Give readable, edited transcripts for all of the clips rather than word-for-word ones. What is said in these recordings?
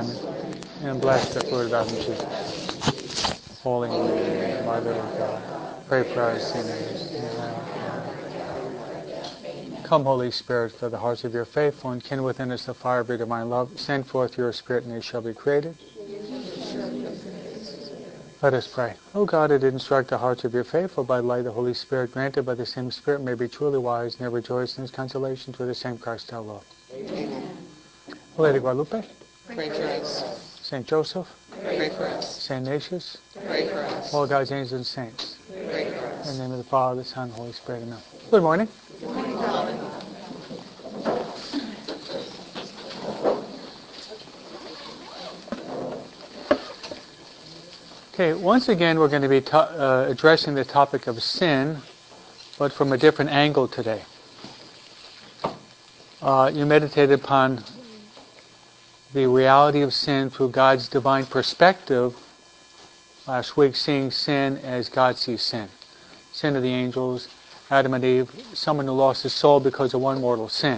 Amen. And bless the fruit of our womb, Jesus. Holy Mary, Mother of God, pray for us sinners. Come, Holy Spirit, fill the hearts of your faithful, and kindle within us the fire of your divine love. Send forth your Spirit, and they shall be created. Let us pray. O God, who did instruct the hearts of your faithful by the light of the Holy Spirit, granted by the same Spirit may be truly wise, and ever rejoice in his consolation through the same Christ our Lord. Amen. Lady Guadalupe, Pray for us. Saint Joseph, Pray for us. Saint Ignatius, Pray for us. all God's angels and saints. Pray for us. In the name of the Father, the Son, and the Holy Spirit. Amen. Good morning. Good morning, Father. Okay, once again we're going to be addressing the topic of sin, but from a different angle today. You meditated upon the reality of sin through God's divine perspective last week, seeing sin as God sees sin. Sin of the angels, Adam and Eve, someone who lost his soul because of one mortal sin.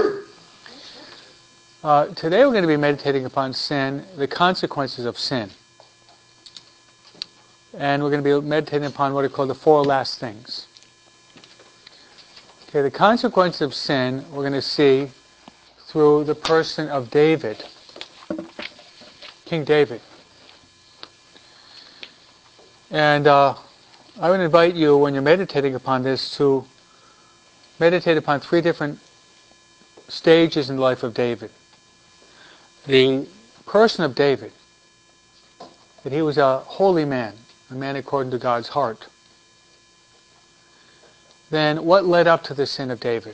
Today we're going to be meditating upon sin, the consequences of sin. And we're going to be meditating upon what are called the four last things. Okay, the consequences of sin we're going to see through the person of David, King David. And I would invite you, when you're meditating upon this, to meditate upon three different stages in the life of David. The person of David, that he was a holy man, a man according to God's heart. Then what led up to the sin of David?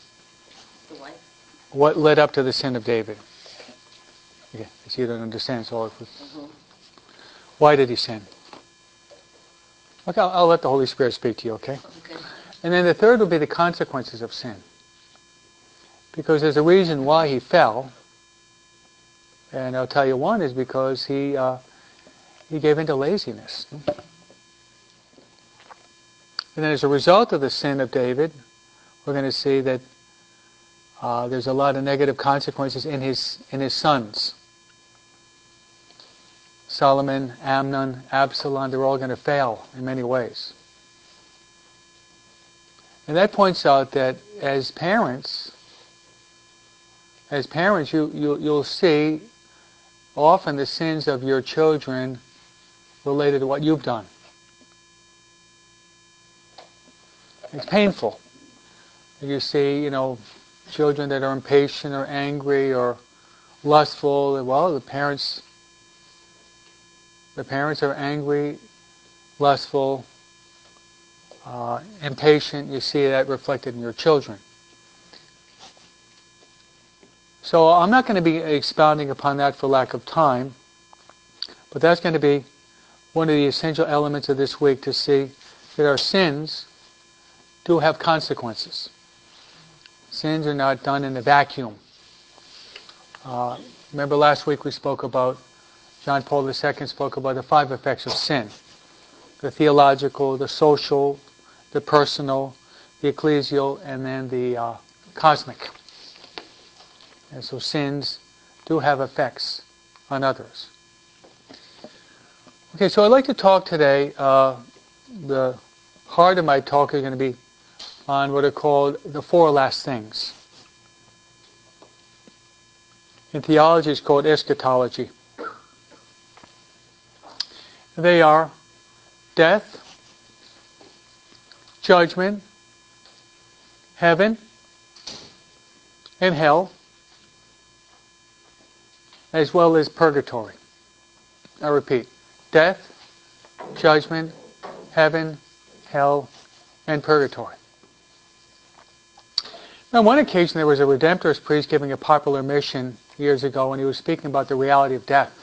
What led up to the sin of David? Okay, I see you don't understand, so why did he sin? Okay, I'll let the Holy Spirit speak to you, okay? Okay. And then the third will be the consequences of sin. Because there's a reason why he fell, and I'll tell you one is because he gave into laziness. And then as a result of the sin of David, we're going to see that there's a lot of negative consequences in his sons. Solomon, Amnon, Absalom, they're all going to fail in many ways. And that points out that as parents, you'll see often the sins of your children related to what you've done. It's painful. You see, children that are impatient or angry or lustful. Well, the parents are angry, lustful, impatient. You see that reflected in your children. So I'm not going to be expounding upon that for lack of time, but that's going to be one of the essential elements of this week, to see that our sins do have consequences. Sins are not done in a vacuum. Remember last week we spoke about, John Paul II spoke about the 5 effects of sin. The theological, the social, the personal, the ecclesial, and then the cosmic. And so sins do have effects on others. Okay, so I'd like to talk today, the heart of my talk is going to be on what are called the four last things. In theology it's called eschatology. They are death, judgment, heaven, and hell, as well as purgatory. I repeat, death, judgment, heaven, hell, and purgatory. On one occasion there was a Redemptorist priest giving a popular mission years ago, and he was speaking about the reality of death.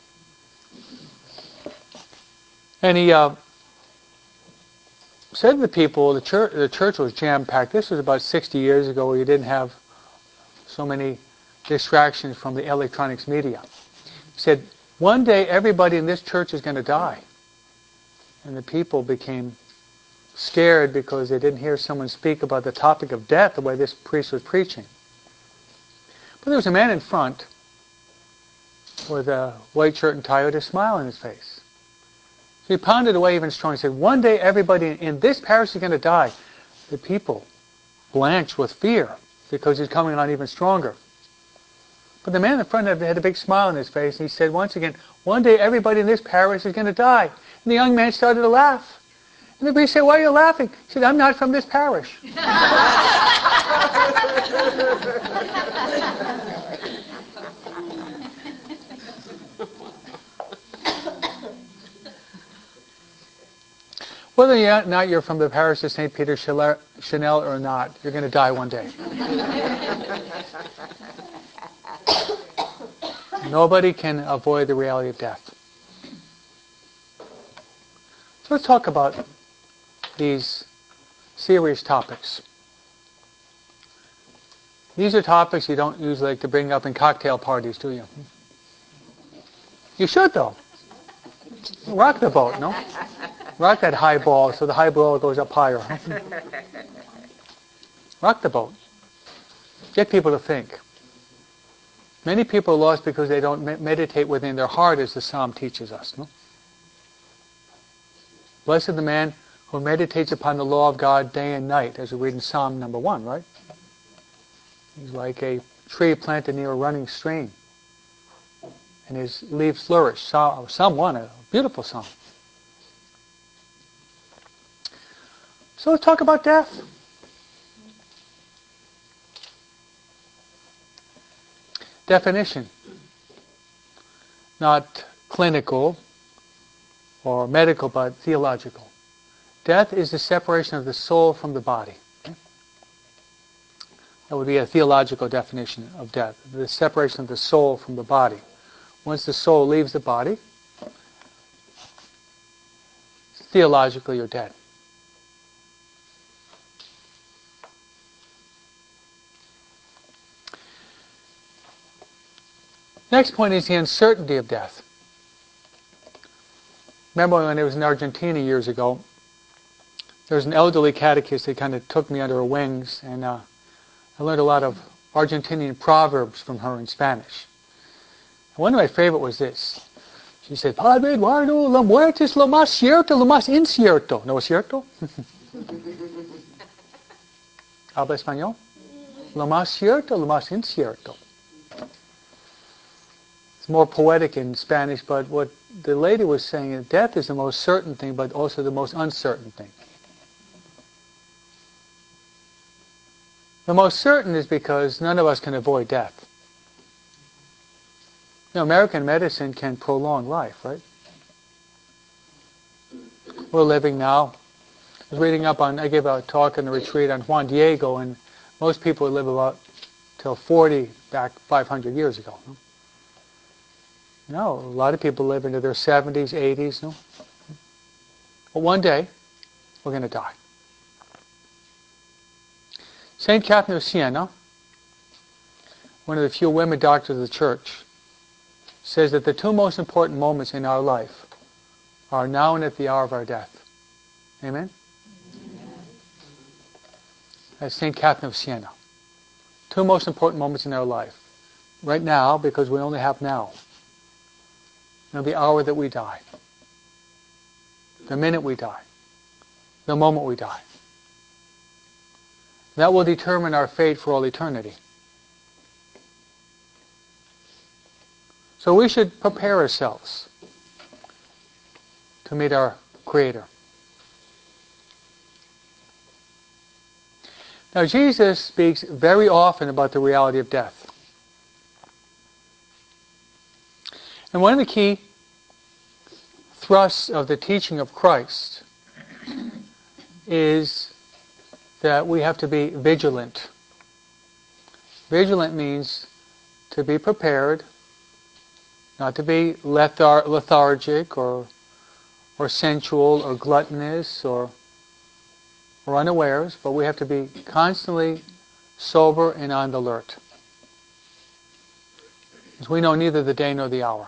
And he said to the people, the church was jam-packed. This was about 60 years ago, where you didn't have so many distractions from the electronics media. He said, one day everybody in this church is going to die. And the people became scared because they didn't hear someone speak about the topic of death the way this priest was preaching. But there was a man in front with a white shirt and tie with a smile on his face. So he pounded away even stronger. He said, one day everybody in this parish is going to die. The people blanched with fear because he's coming on even stronger. But the man in front had a big smile on his face, and he said once again, one day everybody in this parish is going to die. And the young man started to laugh. And everybody said, why are you laughing? He said, I'm not from this parish. Whether or not you're from the parish of St. Peter Chanel or not, you're going to die one day. Nobody can avoid the reality of death. So let's talk about these serious topics. These are topics you don't usually like to bring up in cocktail parties, do you? You should, though. Rock the boat, no? Rock that high ball so the high ball goes up higher. Rock the boat. Get people to think. Many people are lost because they don't meditate within their heart, as the psalm teaches us. No? Blessed the man who meditates upon the law of God day and night, as we read in Psalm number 1, right? He's like a tree planted near a running stream, and his leaves flourish. Psalm 1, a beautiful psalm. So let's talk about death. Definition. Not clinical or medical, but theological. Death is the separation of the soul from the body. That would be a theological definition of death. The separation of the soul from the body. Once the soul leaves the body, theologically you're dead. Next point is the uncertainty of death. Remember when I was in Argentina years ago, there was an elderly catechist that kind of took me under her wings, and I learned a lot of Argentinian proverbs from her in Spanish. And one of my favorite was this. She said, Padre Eduardo, la muerte es lo más cierto, lo más incierto. ¿No es cierto? ¿Habla español? Lo más cierto, lo más incierto. It's more poetic in Spanish, but what the lady was saying is death is the most certain thing, but also the most uncertain thing. The most certain is because none of us can avoid death. American medicine can prolong life, right? We're living now. I was reading up on, I gave a talk in the retreat on Juan Diego, and most people live about till 40 back 500 years ago. No, a lot of people live into their 70s, 80s, no? But one day, we're going to die. St. Catherine of Siena, one of the few women doctors of the Church, says that the two most important moments in our life are now and at the hour of our death. Amen? That's St. Catherine of Siena. Two most important moments in our life. Right now, because we only have now. And the hour that we die. The minute we die. The moment we die. That will determine our fate for all eternity. So we should prepare ourselves to meet our Creator. Now Jesus speaks very often about the reality of death. And one of the key thrusts of the teaching of Christ is that we have to be vigilant. Vigilant means to be prepared, not to be lethargic or sensual or gluttonous or unawares, but we have to be constantly sober and on the alert. Because we know neither the day nor the hour.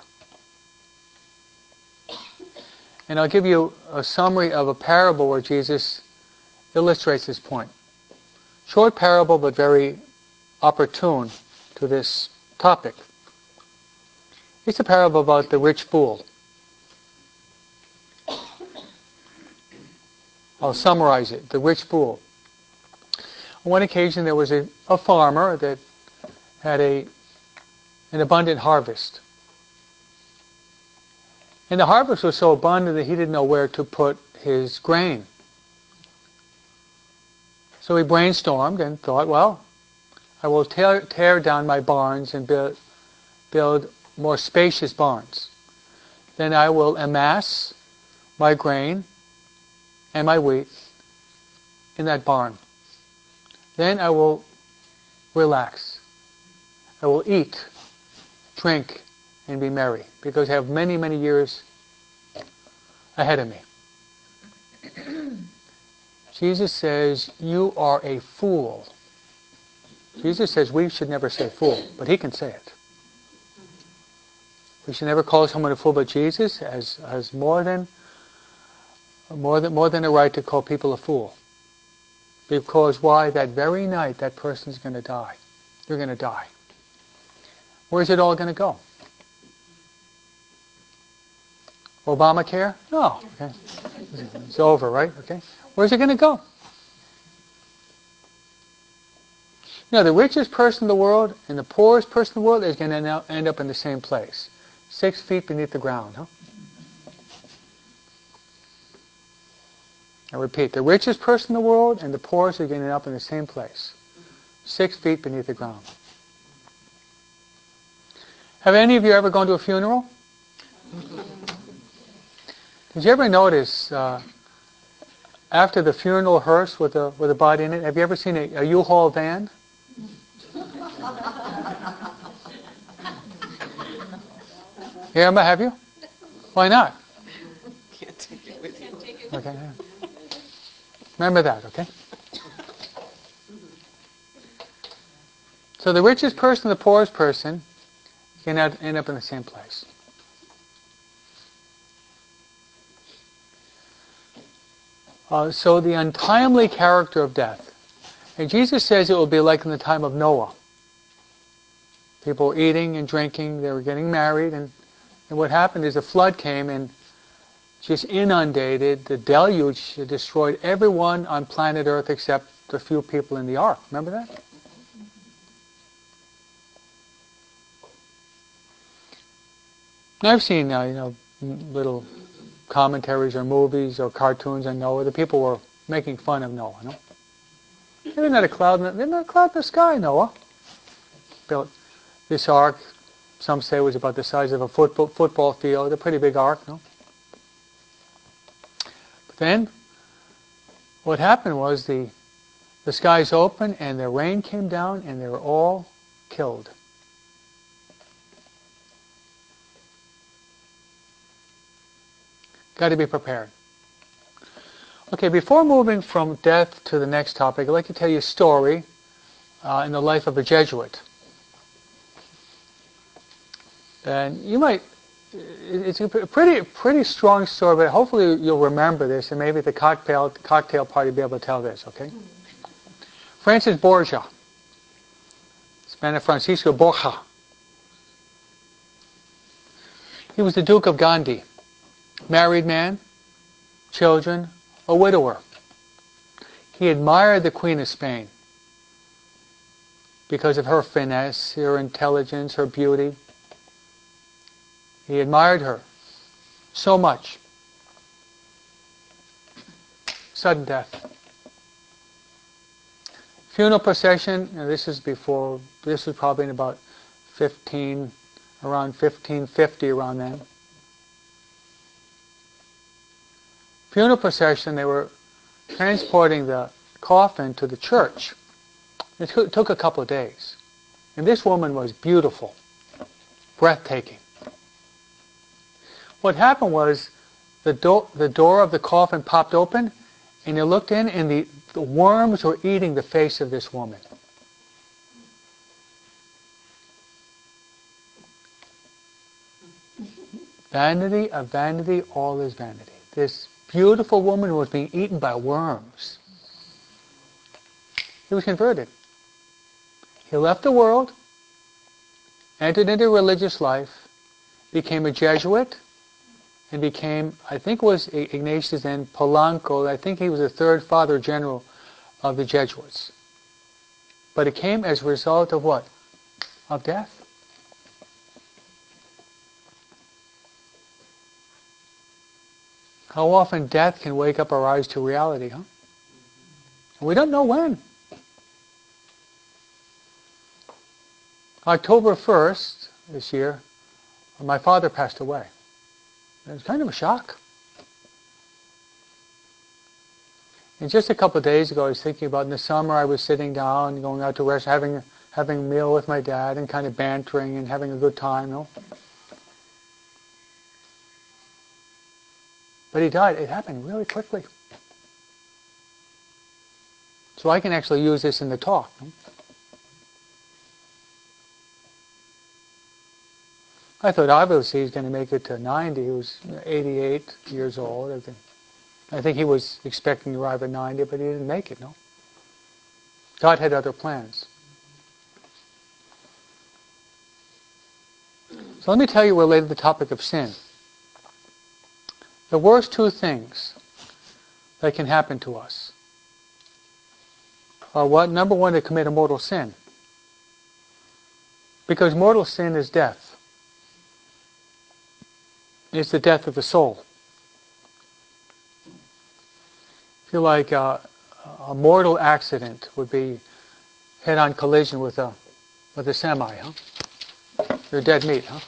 And I'll give you a summary of a parable where Jesus illustrates this point. Short parable, but very opportune to this topic. It's a parable about the rich fool. I'll summarize it. The rich fool. On one occasion there was a farmer that had an abundant harvest. And the harvest was so abundant that he didn't know where to put his grain. So he brainstormed and thought, well, I will tear down my barns and build more spacious barns. Then I will amass my grain and my wheat in that barn. Then I will relax. I will eat, drink, and be merry, because I have many, many years ahead of me. Jesus says, you are a fool. Jesus says we should never say fool, but he can say it. We should never call someone a fool, but Jesus has more than a right to call people a fool. Because why? That very night that person's going to die. You're going to die. Where's it all going to go? Obamacare? No. Okay. It's over, right? Okay. Where's it going to go? You know, the richest person in the world and the poorest person in the world is going to end up in the same place. 6 feet beneath the ground. Huh? I repeat, the richest person in the world and the poorest are going to end up in the same place. 6 feet beneath the ground. Have any of you ever gone to a funeral? Did you ever notice after the funeral hearse with a body in it, have you ever seen a U-Haul van? Irma, have you? Why not? Can't take it with you. Okay. Remember that, okay? So the richest person and the poorest person can end up in the same place. So the untimely character of death. And Jesus says it will be like in the time of Noah. People were eating and drinking, they were getting married, and what happened is a flood came and just inundated, the deluge destroyed everyone on planet Earth except the few people in the ark. Remember that? I've seen little commentaries or movies or cartoons on Noah. The people were making fun of Noah. No? There's not a cloud in the sky, Noah. Built this ark. Some say it was about the size of a football field. A pretty big ark, no? But then, what happened was the skies opened and the rain came down and they were all killed. Got to be prepared. Okay, before moving from death to the next topic, I'd like to tell you a story in the life of a Jesuit. And you might, it's a pretty strong story, but hopefully you'll remember this, and maybe at the cocktail party you'll be able to tell this, okay? Francis Borgia, Spanish Francisco Borja. He was the Duke of Gandy, married man, children, a widower. He admired the Queen of Spain because of her finesse, her intelligence, her beauty. He admired her so much. Sudden death. Funeral procession, this was probably in about around 1550, around then. Funeral procession, they were transporting the coffin to the church. It took a couple of days. And this woman was beautiful, breathtaking. What happened was the door of the coffin popped open, and you looked in, and the worms were eating the face of this woman. Vanity of vanity, all is vanity. This beautiful woman was being eaten by worms. He was converted. He left the world, entered into religious life, became a Jesuit, and became, I think it was Ignatius and Polanco, I think he was the third Father General of the Jesuits. But it came as a result of what? Of death. How often death can wake up our eyes to reality, huh? And we don't know when. October 1st this year, my father passed away. It was kind of a shock. And just a couple of days ago, I was thinking about in the summer, I was sitting down, going out to restaurant, having a meal with my dad, and kind of bantering and having a good time, you know. But he died. It happened really quickly. So I can actually use this in the talk. You know? I thought obviously he's going to make it to 90. He was 88 years old. I think he was expecting to arrive at 90, but he didn't make it, no. God had other plans. So let me tell you related to the topic of sin. The worst two things that can happen to us are what? Number one, to commit a mortal sin. Because mortal sin is death. It's the death of the soul. I feel like a mortal accident would be head-on collision with a semi, huh? You're dead meat, huh?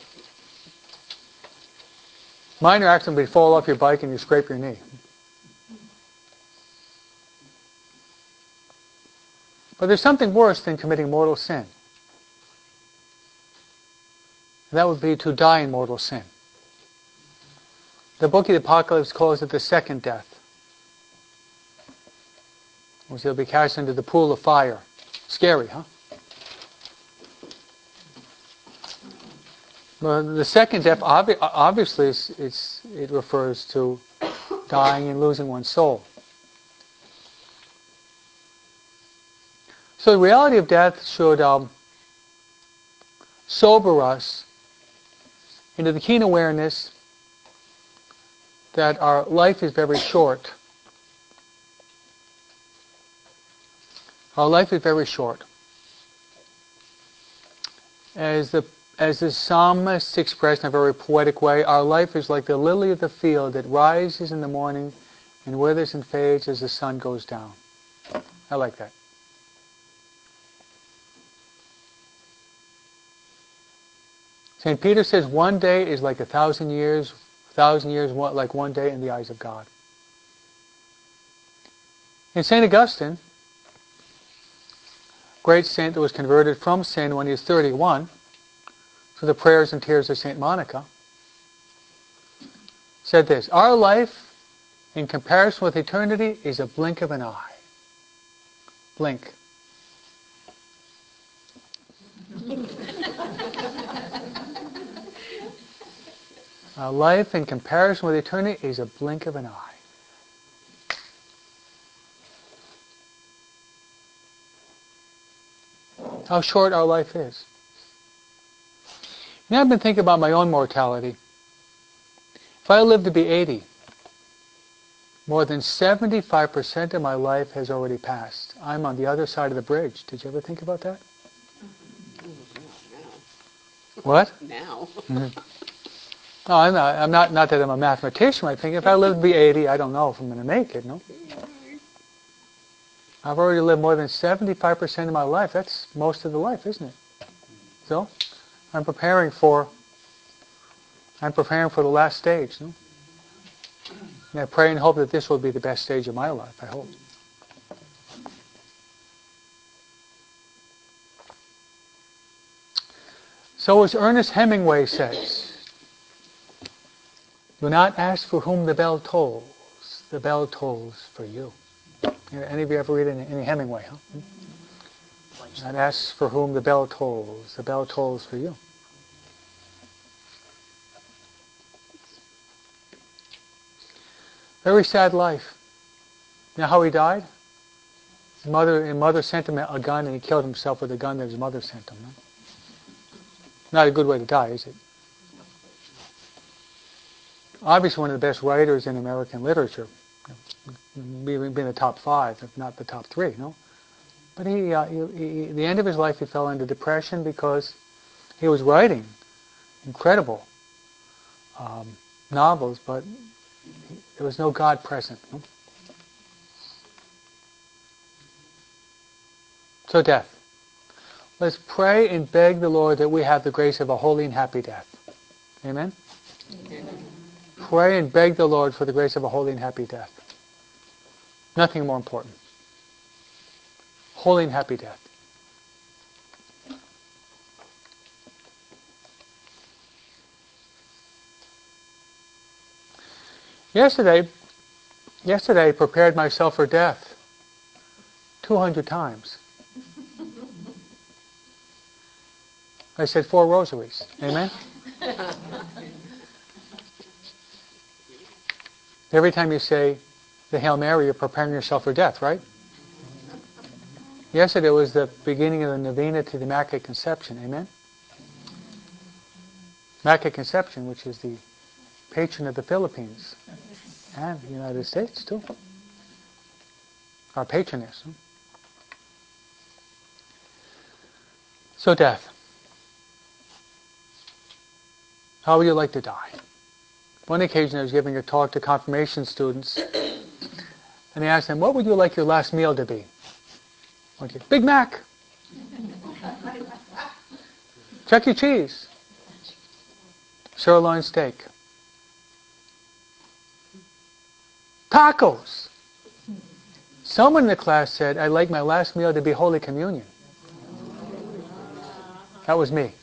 Minor accident would be fall off your bike and you scrape your knee. But there's something worse than committing mortal sin. And that would be to die in mortal sin. The book of the Apocalypse calls it the second death. Which they'll be cast into the pool of fire. Scary, huh? Well, the second death, obviously, it refers to dying and losing one's soul. So the reality of death should sober us into the keen awareness that our life is very short. Our life is very short. As the psalmist expressed in a very poetic way, our life is like the lily of the field that rises in the morning and withers and fades as the sun goes down. I like that. St. Peter says one day is like 1,000 years, 1,000 years like one day in the eyes of God. And St. Augustine, great saint that was converted from sin when he was 31, through the prayers and tears of St. Monica, said this: our life, in comparison with eternity, is a blink of an eye. Blink. Our life, in comparison with eternity, is a blink of an eye. How short our life is. Now I've been thinking about my own mortality. If I live to be 80, more than 75% of my life has already passed. I'm on the other side of the bridge. Did you ever think about that? What? Now. Mm-hmm. No, I'm not that I'm a mathematician. I think if I live to be 80, I don't know if I'm going to make it, no? I've already lived more than 75% of my life. That's most of the life, isn't it? So, I'm preparing for the last stage, no? And I pray and hope that this will be the best stage of my life, I hope. So as Ernest Hemingway says, do not ask for whom the bell tolls for you. Any of you ever read any Hemingway, huh? Not ask for whom the bell tolls for you. Very sad life. You know how he died? His mother sent him a gun and he killed himself with a gun that his mother sent him. No? Not a good way to die, is it? obviously one of the best writers in American literature. Being the top 5, if not the top 3, no? But the end of his life, he fell into depression because he was writing incredible novels, but there was no God present. No? So death. Let's pray and beg the Lord that we have the grace of a holy and happy death. Amen? Amen. Pray and beg the Lord for the grace of a holy and happy death. Nothing more important. Holy and happy death. Yesterday I prepared myself for death 200 times. I said 4 rosaries. Amen? Every time you say the Hail Mary, you're preparing yourself for death, right? Yesterday was the beginning of the novena to the Immaculate Conception. Amen? Immaculate Conception, which is the patron of the Philippines and the United States, too. Our patroness. So death. How would you like to die? One occasion I was giving a talk to confirmation students, and I asked them, what would you like your last meal to be? Okay, Big Mac. Chuck E. Cheese. Sirloin steak. Tacos. Someone in the class said, I'd like my last meal to be Holy Communion. That was me.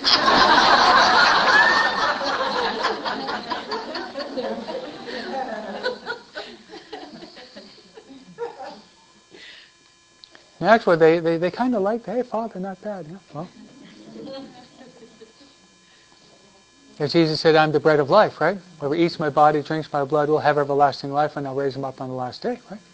And actually, they kind of liked, hey, Father, not bad. Yeah, well. As Jesus said, I'm the bread of life, right? Whoever eats my body, drinks my blood will have everlasting life, and I'll raise him up on the last day, right?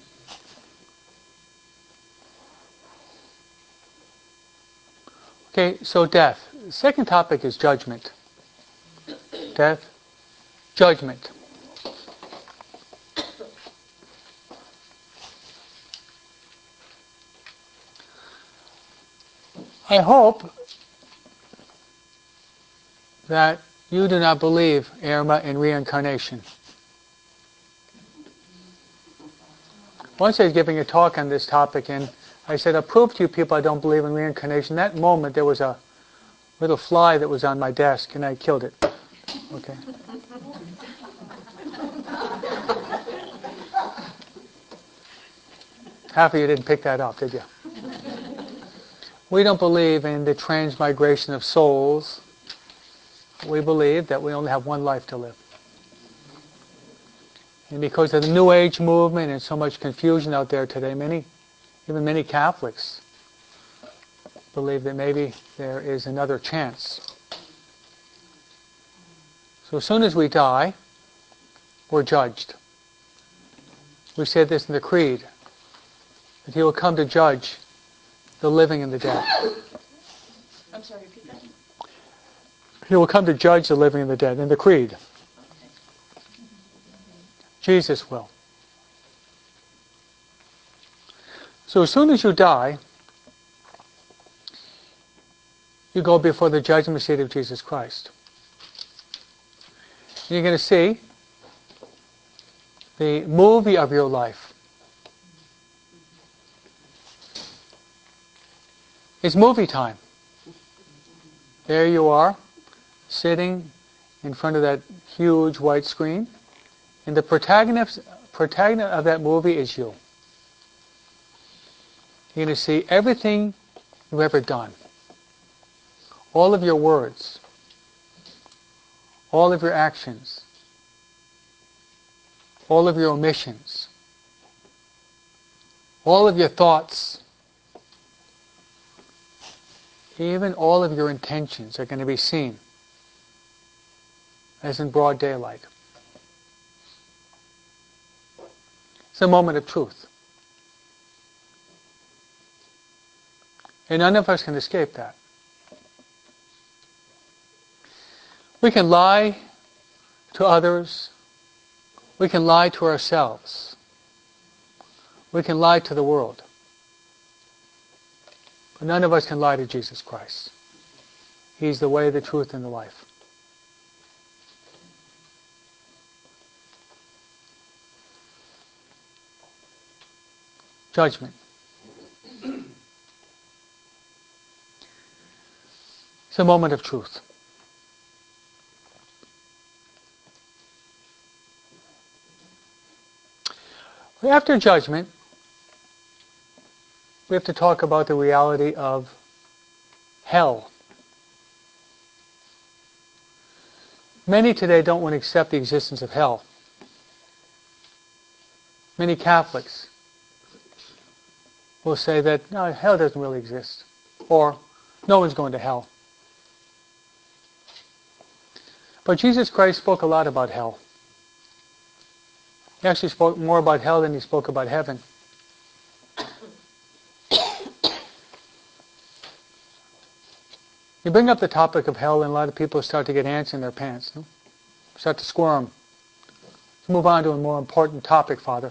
Okay, so death. The second topic is judgment. Death, judgment. I hope that you do not believe, Irma, in reincarnation. Once I was giving a talk on this topic, and I said, I'll prove to you people I don't believe in reincarnation. That moment, there was a little fly that was on my desk, and I killed it. Okay. Half of you didn't pick that up, did you? We don't believe in the transmigration of souls. We believe that we only have one life to live. And because of the New Age movement and so much confusion out there today, even many Catholics believe that maybe there is another chance. So as soon as we die, we're judged. We said this in the Creed, that He will come to judge the living and the dead. I'm sorry, repeat that. He will come to judge the living and the dead in the Creed. Jesus will. So as soon as you die, you go before the judgment seat of Jesus Christ. And you're going to see the movie of your life. It's movie time. There you are, sitting in front of that huge white screen, and the protagonist of that movie is you. You're going to see everything you've ever done. All of your words. All of your actions. All of your omissions. All of your thoughts. Even all of your intentions are going to be seen as in broad daylight. It's a moment of truth. And none of us can escape that. We can lie to others. We can lie to ourselves. We can lie to the world. But none of us can lie to Jesus Christ. He's the way, the truth, and the life. Judgment. It's a moment of truth. After judgment, we have to talk about the reality of hell. Many today don't want to accept the existence of hell. Many Catholics will say that, no, hell doesn't really exist. Or, no one's going to hell. But Jesus Christ spoke a lot about hell. He actually spoke more about hell than he spoke about heaven. You bring up the topic of hell and a lot of people start to get ants in their pants. No? Start to squirm. Let's move on to a more important topic, Father.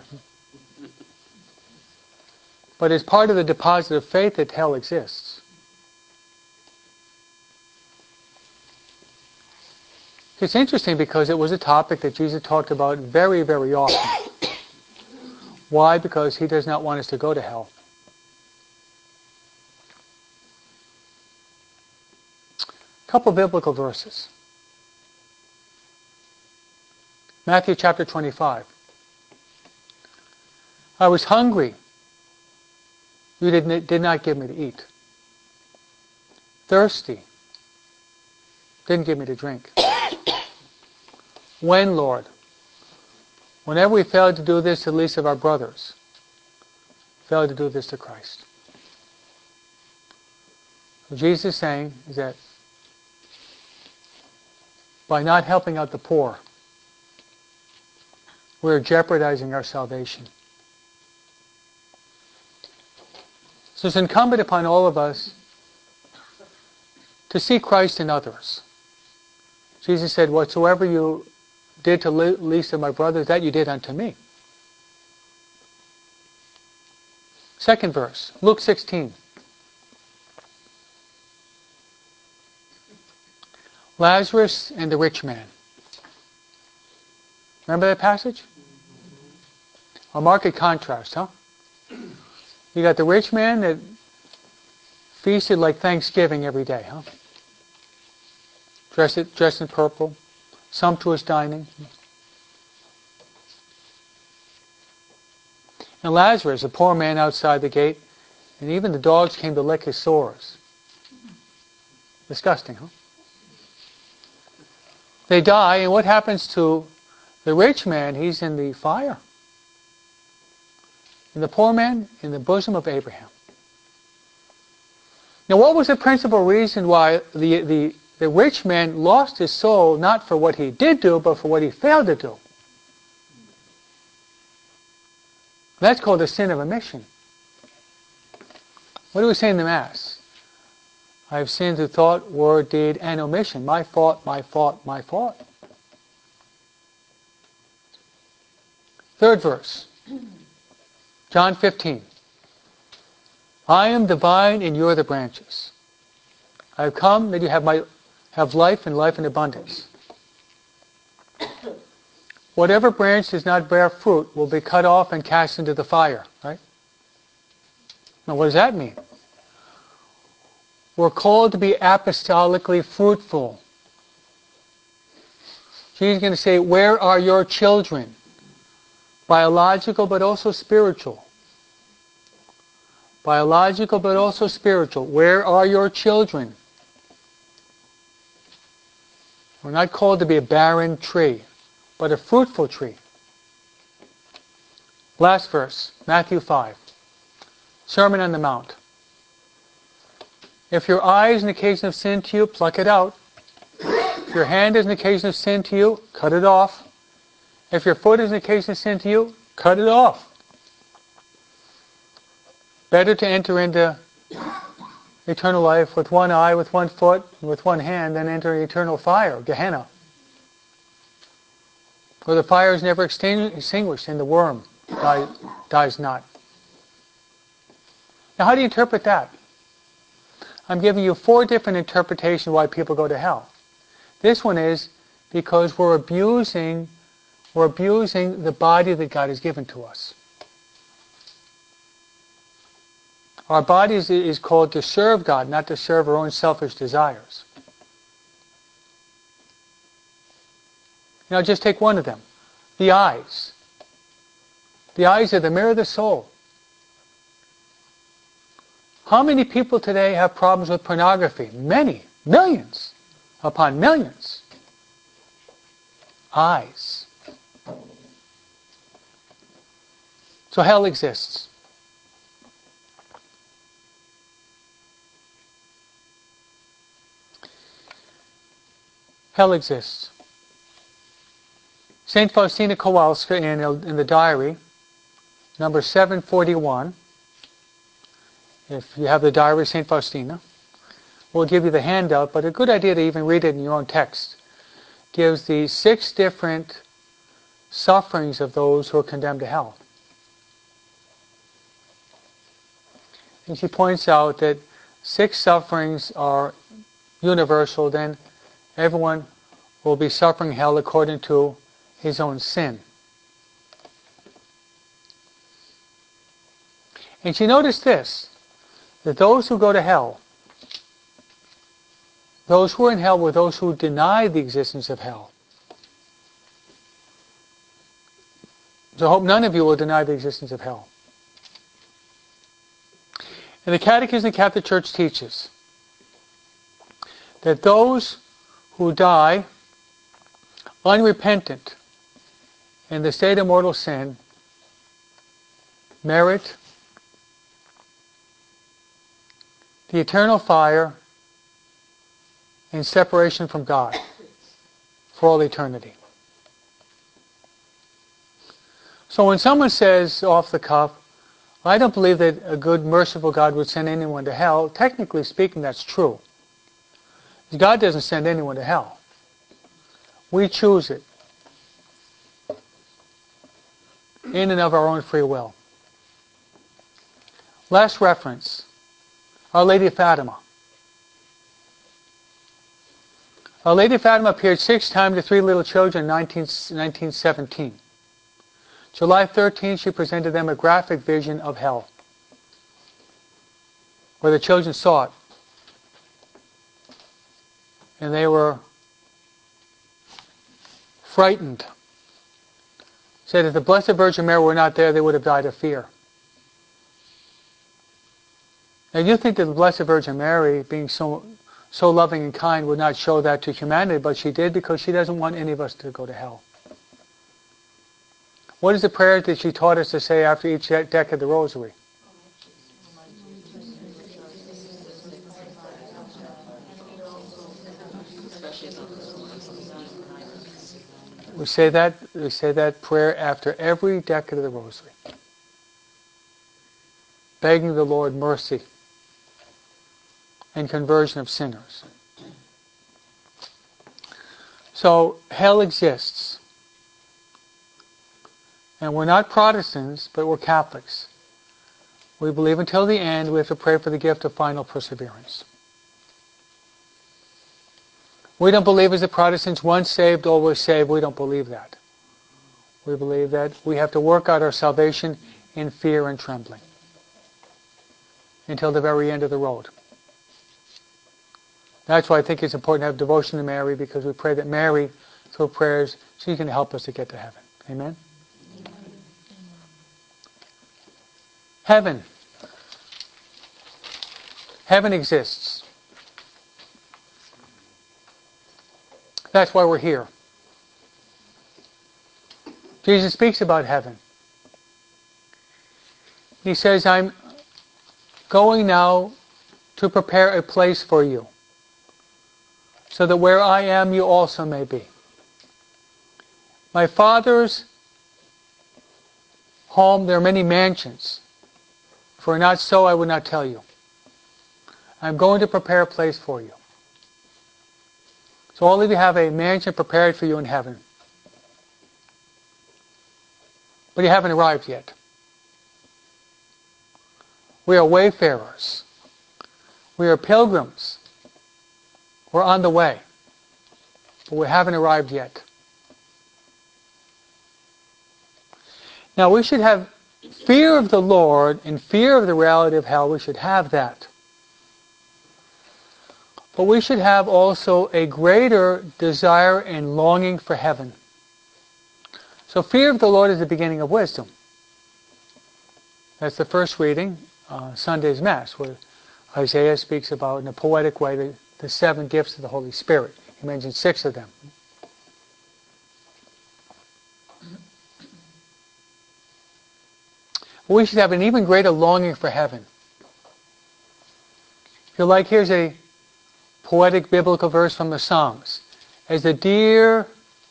But it's part of the deposit of faith that hell exists. It's interesting because it was a topic that Jesus talked about very, very often. Why? Because he does not want us to go to hell. A couple biblical verses. Matthew chapter 25. I was hungry. You did not give me to eat. Thirsty. Didn't give me to drink. When, Lord? Whenever we fail to do this to the least of our brothers, fail to do this to Christ. What Jesus is saying is that by not helping out the poor, we're jeopardizing our salvation. So it's incumbent upon all of us to see Christ in others. Jesus said, whatsoever you did to least of my brothers, that you did unto me. Second verse, Luke 16. Lazarus and the rich man. Remember that passage? A marked contrast, huh? You got the rich man that feasted like Thanksgiving every day, huh? Dressed in purple, sumptuous dining. And Lazarus, a poor man outside the gate, and even the dogs came to lick his sores. Disgusting, huh? They die, and what happens to the rich man? He's in the fire. And the poor man in the bosom of Abraham. Now, what was the principal reason why the rich man lost his soul, not for what he did do, but for what he failed to do? That's called the sin of omission. What do we say in the Mass? I have sinned through thought, word, deed, and omission. My fault, my fault, my fault. Third verse. John 15. I am the vine and you are the branches. I have come that you have life and life in abundance. Whatever branch does not bear fruit will be cut off and cast into the fire. Right? Now what does that mean? We're called to be apostolically fruitful. Jesus is going to say, where are your children? Biological but also spiritual. Biological but also spiritual. Where are your children? We're not called to be a barren tree, but a fruitful tree. Last verse, Matthew 5. Sermon on the Mount. If your eye is an occasion of sin to you, pluck it out. If your hand is an occasion of sin to you, cut it off. If your foot is an occasion of sin to you, cut it off. Better to enter into eternal life with one eye, with one foot, and with one hand than enter eternal fire, Gehenna. For the fire is never extinguished, and the worm dies not. Now, how do you interpret that? I'm giving you 4 different interpretations why people go to hell. This one is because we're abusing the body that God has given to us. Our body is called to serve God, not to serve our own selfish desires. Now just take one of them. The eyes. The eyes are the mirror of the soul. How many people today have problems with pornography? Many. Millions upon millions. Eyes. So hell exists. Hell exists. St. Faustina Kowalska in the diary, number 741, if you have the diary of St. Faustina, we'll give you the handout, but a good idea to even read it in your own text. Gives the 6 different sufferings of those who are condemned to hell. And she points out that 6 sufferings are universal, then everyone will be suffering hell according to his own sin. And she noticed this, that those who go to hell, those who are in hell were those who deny the existence of hell. So I hope none of you will deny the existence of hell. And the Catechism of the Catholic Church teaches that those who die unrepentant in the state of mortal sin merit the eternal fire and separation from God for all eternity. So when someone says off the cuff, I don't believe that a good, merciful God would send anyone to hell, technically speaking, that's true. God doesn't send anyone to hell. We choose it in and of our own free will. Last reference, Our Lady of Fatima. Our Lady of Fatima appeared 6 times to 3 little children in 1917. July 13th, she presented them a graphic vision of hell, where the children saw it. And they were frightened. Said if the Blessed Virgin Mary were not there, they would have died of fear. Now you think that the Blessed Virgin Mary, being so loving and kind, would not show that to humanity, but she did because she doesn't want any of us to go to hell. What is the prayer that she taught us to say after each deck of the rosary? We say that prayer after every decade of the rosary, begging the Lord mercy and conversion of sinners. So hell exists. And we're not Protestants, but we're Catholics. We believe until the end we have to pray for the gift of final perseverance. We don't believe as the Protestants, once saved, always saved. We don't believe that. We believe that we have to work out our salvation in fear and trembling until the very end of the road. That's why I think it's important to have devotion to Mary, because we pray that Mary, through prayers, she's going to help us to get to heaven. Amen? Heaven. Heaven exists. That's why we're here. Jesus speaks about heaven. He says, I'm going now to prepare a place for you, so that where I am, you also may be. My Father's home, there are many mansions. If it were not so, I would not tell you. I'm going to prepare a place for you. So all of you have a mansion prepared for you in heaven. but you haven't arrived yet. We are wayfarers. We are pilgrims. We're on the way, but we haven't arrived yet. Now we should have fear of the Lord and fear of the reality of hell. We should have that. But we should have also a greater desire and longing for heaven. So fear of the Lord is the beginning of wisdom. That's the first reading, Sunday's Mass, where Isaiah speaks about, in a poetic way, the 7 gifts of the Holy Spirit. He mentions 6 of them. We should have an even greater longing for heaven. If you like, here's a poetic biblical verse from the Psalms. As the deer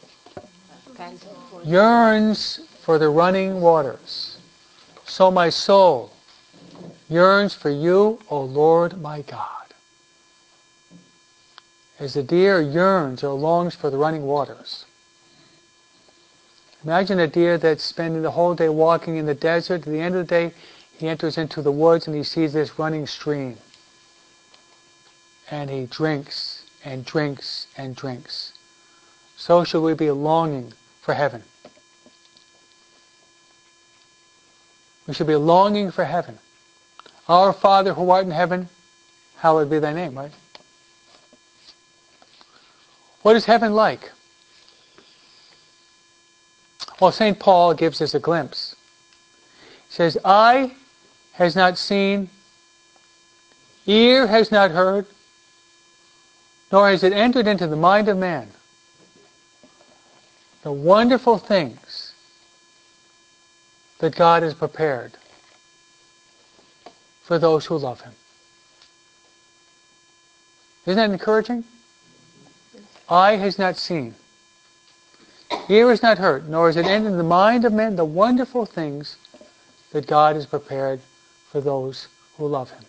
yearns for the running waters, so my soul yearns for you, O Lord my God. As the deer yearns or longs for the running waters. Imagine a deer that's spending the whole day walking in the desert. At the end of the day, he enters into the woods and he sees this running stream. And he drinks and drinks and drinks. So should we be longing for heaven. We should be longing for heaven. Our Father who art in heaven, hallowed be thy name, right? What is heaven like? Well, St. Paul gives us a glimpse. He says, eye has not seen, ear has not heard, nor has it entered into the mind of man the wonderful things that God has prepared for those who love Him. Isn't that encouraging? Eye has not seen, ear has not heard, nor has it entered in the mind of man the wonderful things that God has prepared for those who love Him.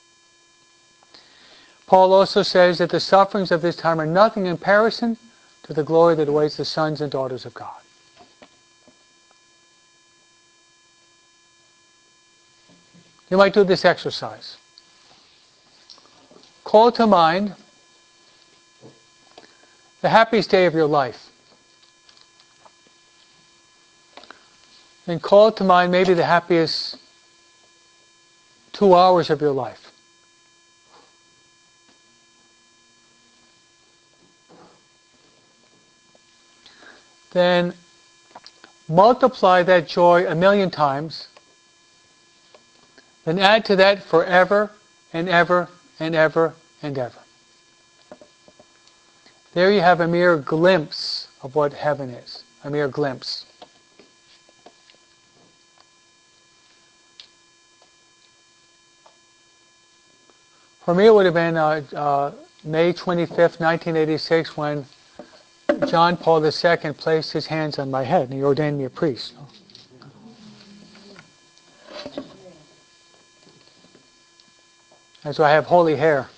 Paul also says that the sufferings of this time are nothing in comparison to the glory that awaits the sons and daughters of God. You might do this exercise. Call to mind the happiest day of your life. And call to mind maybe the happiest 2 hours of your life. Then multiply that joy 1,000,000 times. Then add to that forever and ever and ever and ever. There you have a mere glimpse of what heaven is. A mere glimpse. For me, it would have been May 25th, 1986, when John Paul II placed his hands on my head and he ordained me a priest. And so I have holy hair.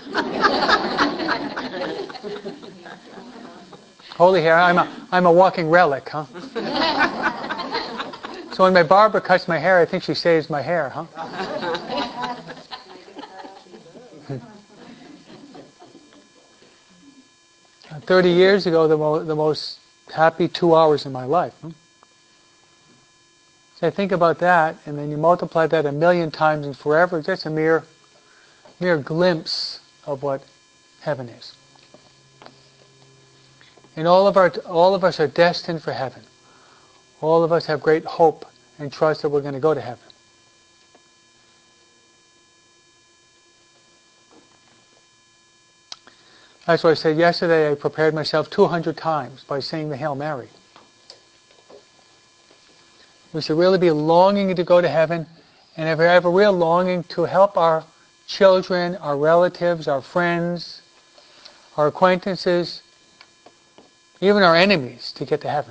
Holy hair. I'm a walking relic, huh? So when my barber cuts my hair, I think she saves my hair, huh? 30 years ago, the most happy 2 hours in my life. Huh? So I think about that, and then you multiply that 1,000,000 times and forever. That's a mere glimpse of what heaven is. And all of us are destined for heaven. All of us have great hope and trust that we're going to go to heaven. That's why I said yesterday I prepared myself 200 times by saying the Hail Mary. We should really be longing to go to heaven, and have a real longing to help our children, our relatives, our friends, our acquaintances, even our enemies to get to heaven.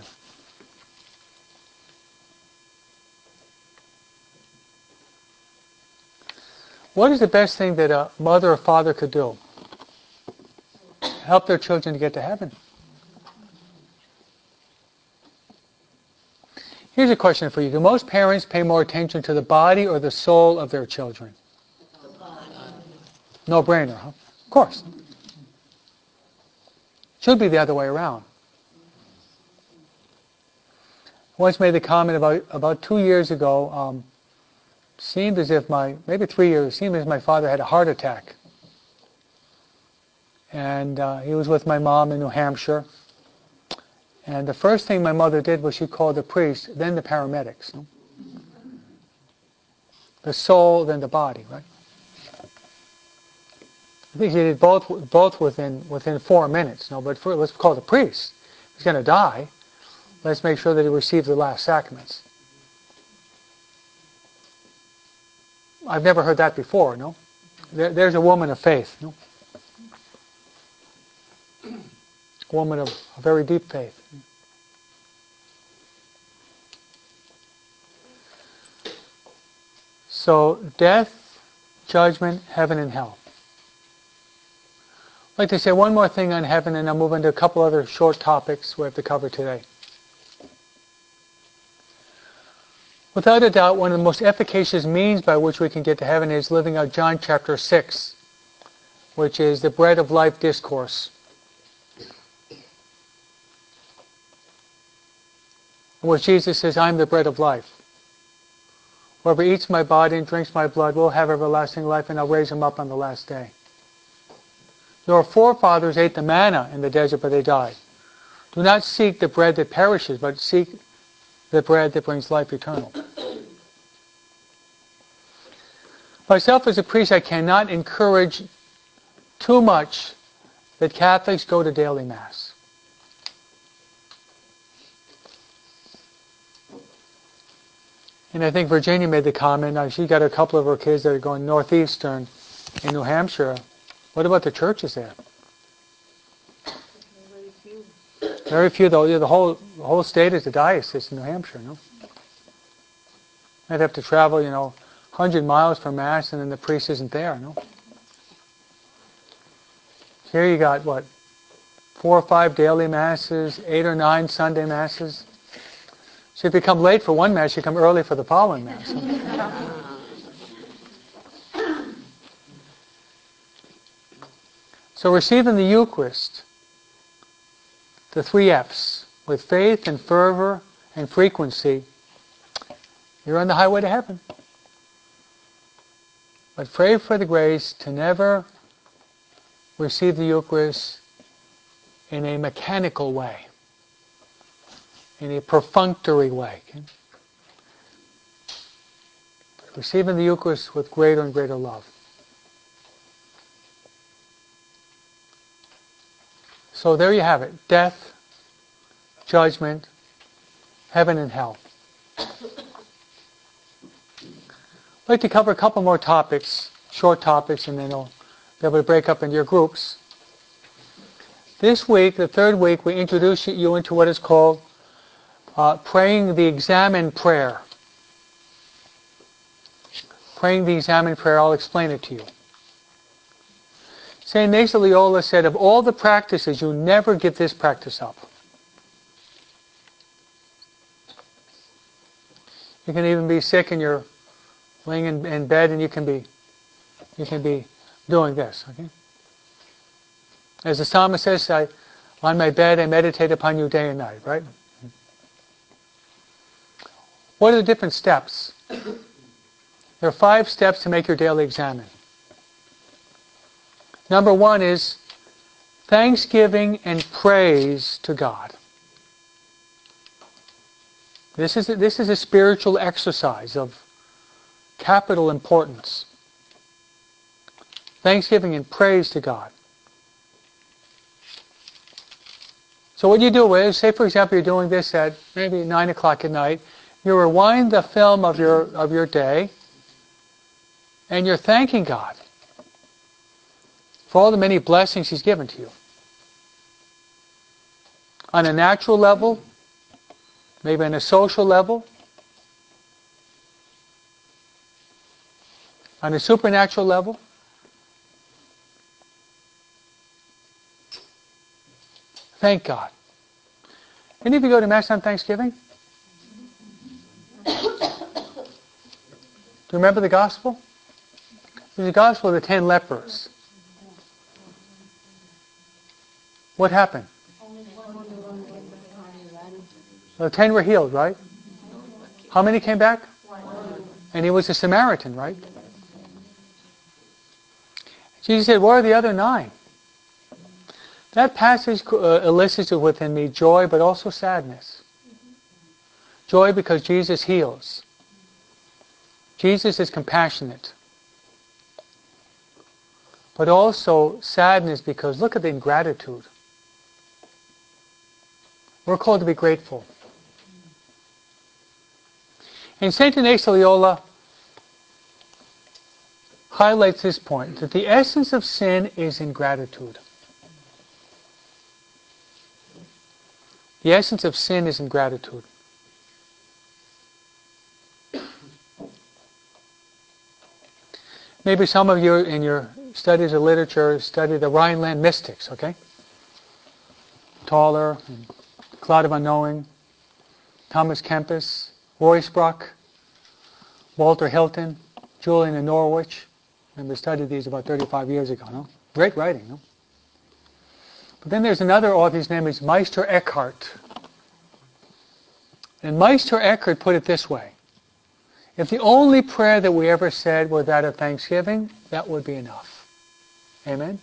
What is the best thing that a mother or father could do? Help their children to get to heaven. Here's a question for you. Do most parents pay more attention to the body or the soul of their children? No brainer, huh? Of course. Should be the other way around. I once made the comment about 2 years ago, seemed as if maybe 3 years, seemed as if my father had a heart attack. And he was with my mom in New Hampshire. And the first thing my mother did was she called the priest, then the paramedics. No? The soul, then the body, right? I think she did both within 4 minutes. No, but let's call the priest. He's going to die. Let's make sure that he receives the last sacraments. I've never heard that before. No, there's a woman of faith. No, a woman of a very deep faith. So, death, judgment, heaven, and hell. I'd like to say one more thing on heaven, and I'll move into a couple other short topics we have to cover today. Without a doubt, one of the most efficacious means by which we can get to heaven is living out John chapter 6, which is the bread of life discourse. Where Jesus says, "I am the bread of life. Whoever eats my body and drinks my blood will have everlasting life, and I'll raise him up on the last day." Your forefathers ate the manna in the desert, but they died. Do not seek the bread that perishes, but seek the bread that brings life eternal. Myself as a priest, I cannot encourage too much that Catholics go to daily Mass. And I think Virginia made the comment, she got a couple of her kids that are going Northeastern in New Hampshire. What about the churches there? Very few. Very few, though. The whole state is a diocese in New Hampshire, no? I'd have to travel, 100 miles for Mass, and then the priest isn't there, no? Here you got, 4 or 5 daily Masses, 8 or 9 Sunday Masses. So if you come late for one Mass, you come early for the following Mass. So receiving the Eucharist, the 3 F's, with faith and fervor and frequency, you're on the highway to heaven. But pray for the grace to never receive the Eucharist in a mechanical way, in a perfunctory way. Okay? Receiving the Eucharist with greater and greater love. So there you have it. Death, judgment, heaven and hell. I'd like to cover a couple more topics, short topics, and then I'll be able to break up into your groups. This week, the 3rd week, we introduce you into what is called praying the examen prayer. Praying the examen prayer, I'll explain it to you. St. Ignatius Loyola said, of all the practices, you never give this practice up. You can even be sick and you're laying in bed and you can be doing this. Okay? As the psalmist says, on my bed I meditate upon you day and night, right? What are the different steps? There are 5 steps to make your daily examen. Number 1 is thanksgiving and praise to God. This is a spiritual exercise of capital importance. Thanksgiving and praise to God. So what you do is, say for example you're doing this at maybe 9 o'clock at night, you rewind the film of your day, and you're thanking God for all the many blessings He's given to you. On a natural level, maybe on a social level, on a supernatural level. Thank God. Any of you go to Mass on Thanksgiving? you remember the gospel? It was the gospel of the 10 lepers. What happened? The 10 were healed, right? How many came back? And he was a Samaritan, right? Jesus said, where are the other 9? That passage elicits within me joy, but also sadness. Joy because Jesus heals. Jesus is compassionate. But also sadness because look at the ingratitude. We're called to be grateful. And St. Ignatius of Loyola highlights this point, that the essence of sin is ingratitude. The essence of sin is ingratitude. Maybe some of you in your studies of literature study the Rhineland mystics, okay? Tauler, Cloud of Unknowing, Thomas Kempis, Ruysbrock, Walter Hilton, Julian of Norwich. Remember, studied these about 35 years ago, no? Great writing, no? But then there's another author, his name is Meister Eckhart. And Meister Eckhart put it this way. If the only prayer that we ever said were that of thanksgiving, that would be enough. Amen?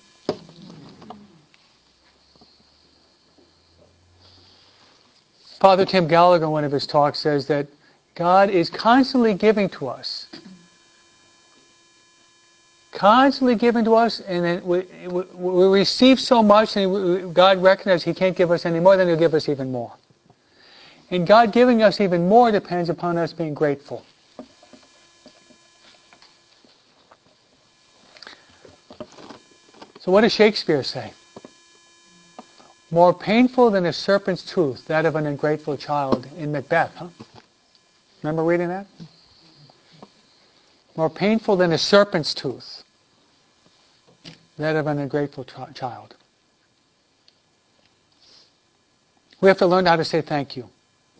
Father Tim Gallagher, in one of his talks, says that God is constantly giving to us. Constantly giving to us, and then we receive so much, and God recognizes He can't give us any more, then He'll give us even more. And God giving us even more depends upon us being grateful. So what does Shakespeare say? More painful than a serpent's tooth, that of an ungrateful child, in Macbeth, huh? Remember reading that? More painful than a serpent's tooth, that of an ungrateful child. We have to learn how to say thank you.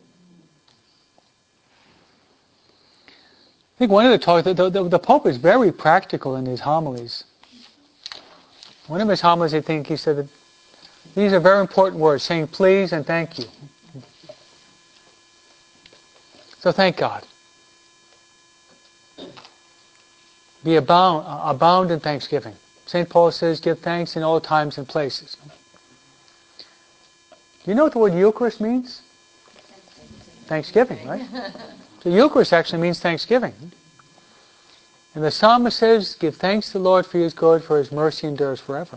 I think one of the talks, the Pope is very practical in his homilies. One of his homilies, I think he said that these are very important words, saying please and thank you. So thank God. Be abound in thanksgiving. St. Paul says, give thanks in all times and places. Do you know what the word Eucharist means? Thanksgiving, right? So Eucharist actually means thanksgiving. And the psalmist says, give thanks to the Lord for He is good, for His mercy endures forever.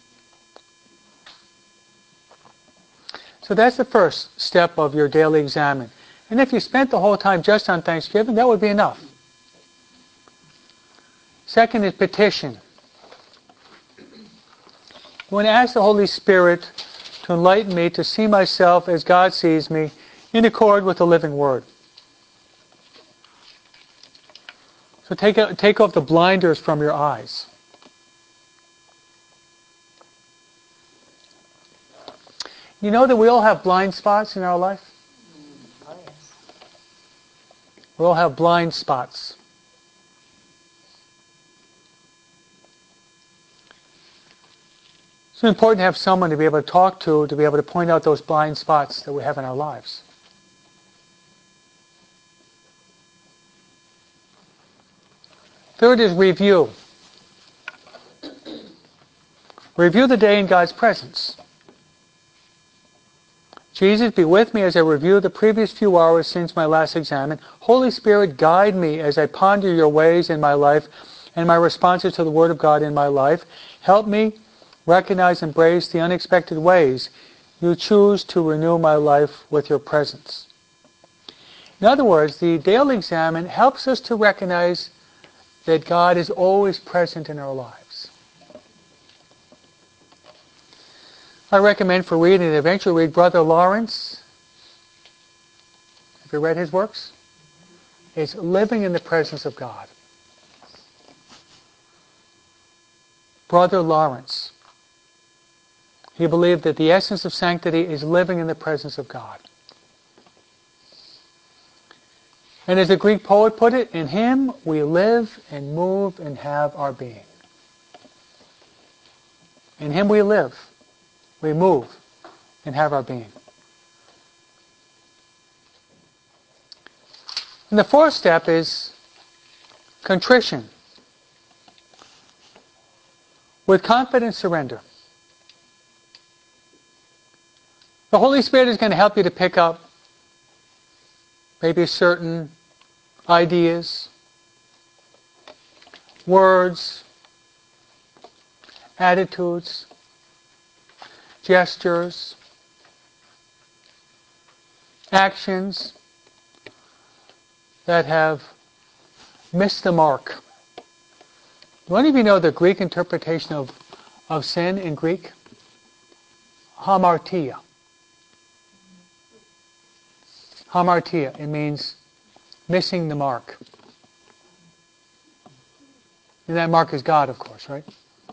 So that's the first step of your daily examen. And if you spent the whole time just on Thanksgiving, that would be enough. Second is petition. You want to ask the Holy Spirit to enlighten me to see myself as God sees me in accord with the living Word. So take off the blinders from your eyes. You know that we all have blind spots in our life? Oh, yes. We all have blind spots. It's important to have someone to be able to talk to be able to point out those blind spots that we have in our lives. Third is review. Review the day in God's presence. Jesus, be with me as I review the previous few hours since my last examen. Holy Spirit, guide me as I ponder your ways in my life and my responses to the Word of God in my life. Help me recognize and embrace the unexpected ways you choose to renew my life with your presence. In other words, the daily examen helps us to recognize that God is always present in our lives. I recommend for reading and eventually read Brother Lawrence. Have you read his works? It's Living in the Presence of God. Brother Lawrence. He believed that the essence of sanctity is living in the presence of God. And as a Greek poet put it, in Him we live and move and have our being. In Him we live, we move, and have our being. And the fourth step is contrition. With confident surrender. The Holy Spirit is going to help you to pick up maybe certain ideas, words, attitudes, gestures, actions that have missed the mark. Do any of you know the Greek interpretation of sin in Greek? Hamartia. Hamartia. It means missing the mark. And that mark is God, of course, right?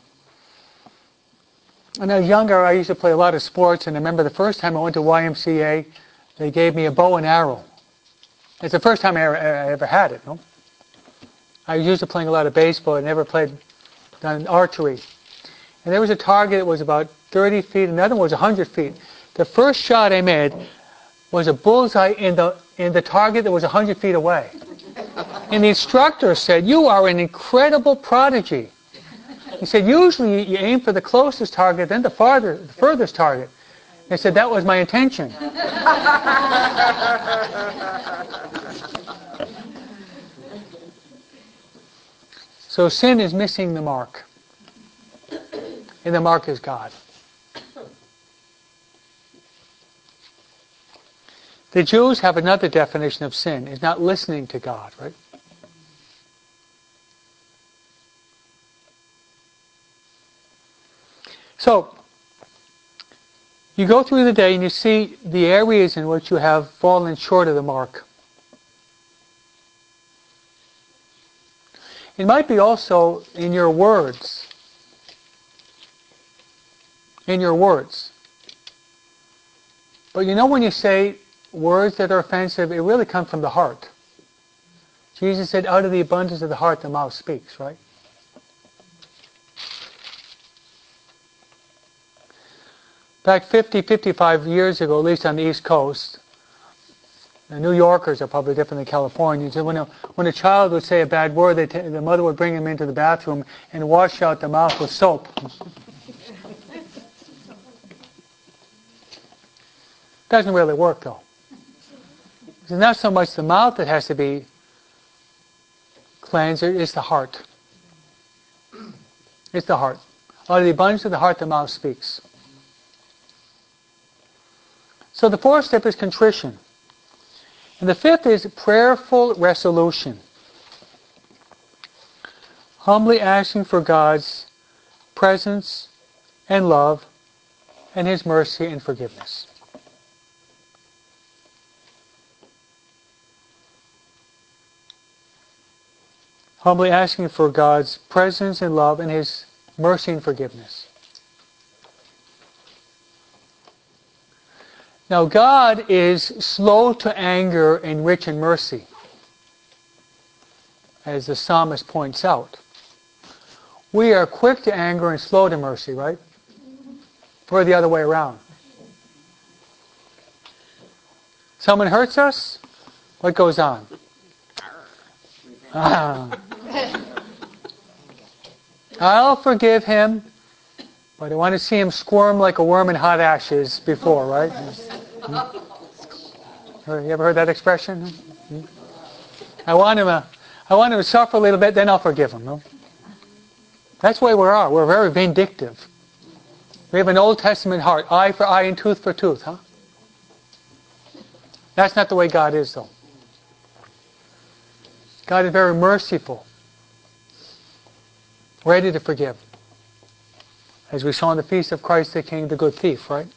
When I was younger, I used to play a lot of sports, and I remember the first time I went to YMCA, they gave me a bow and arrow. It's the first time I ever had it, no? I was used to playing a lot of baseball. I never done archery. And there was a target that was about 30 feet, another one was 100 feet. The first shot I made was a bullseye in the target that was 100 feet away. And the instructor said, "You are an incredible prodigy." He said, "Usually you aim for the closest target, then the furthest target." I said, "That was my intention." So sin is missing the mark. And the mark is God. The Jews have another definition of sin. It's not listening to God, right? So, you go through the day and you see the areas in which you have fallen short of the mark. It might be also in your words. In your words. But you know when you say words that are offensive, it really comes from the heart. Jesus said, out of the abundance of the heart, the mouth speaks, right? Back 55 years ago, at least on the East Coast, the New Yorkers are probably different than Californians. When a child would say a bad word, the mother would bring him into the bathroom and wash out the mouth with soap. Doesn't really work, though. It's not so much the mouth that has to be cleansed, it's the heart. It's the heart. Out of the abundance of the heart, the mouth speaks. So the fourth step is contrition. And the fifth is prayerful resolution. Humbly asking for God's presence and love and His mercy and forgiveness. Humbly asking for God's presence and love and His mercy and forgiveness. Now God is slow to anger and rich in mercy, as the psalmist points out. We are quick to anger and slow to mercy, right? Or the other way around. Someone hurts us, what goes on? I'll forgive him, but I want to see him squirm like a worm in hot ashes before, right? You ever heard that expression? I want him to suffer a little bit, then I'll forgive him. No? That's the way we are. We're very vindictive. We have an Old Testament heart, eye for eye and tooth for tooth, huh? That's not the way God is, though. God is very merciful, ready to forgive. As we saw in the Feast of Christ the King, the good thief, right?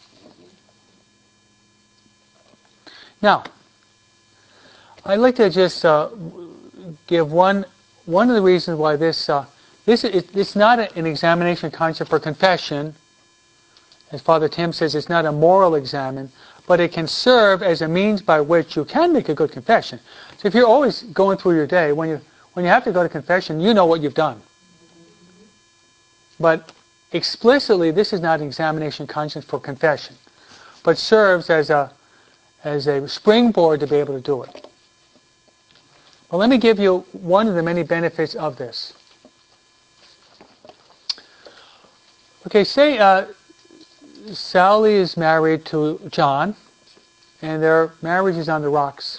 Now, I'd like to just give one of the reasons why it's not an examination concept for confession. As Father Tim says, it's not a moral examine, but it can serve as a means by which you can make a good confession. So if you're always going through your day, when you have to go to confession, you know what you've done. But explicitly, this is not an examination of conscience for confession, but serves as a springboard to be able to do it. Well, let me give you one of the many benefits of this. Okay, say Sally is married to John, and their marriage is on the rocks.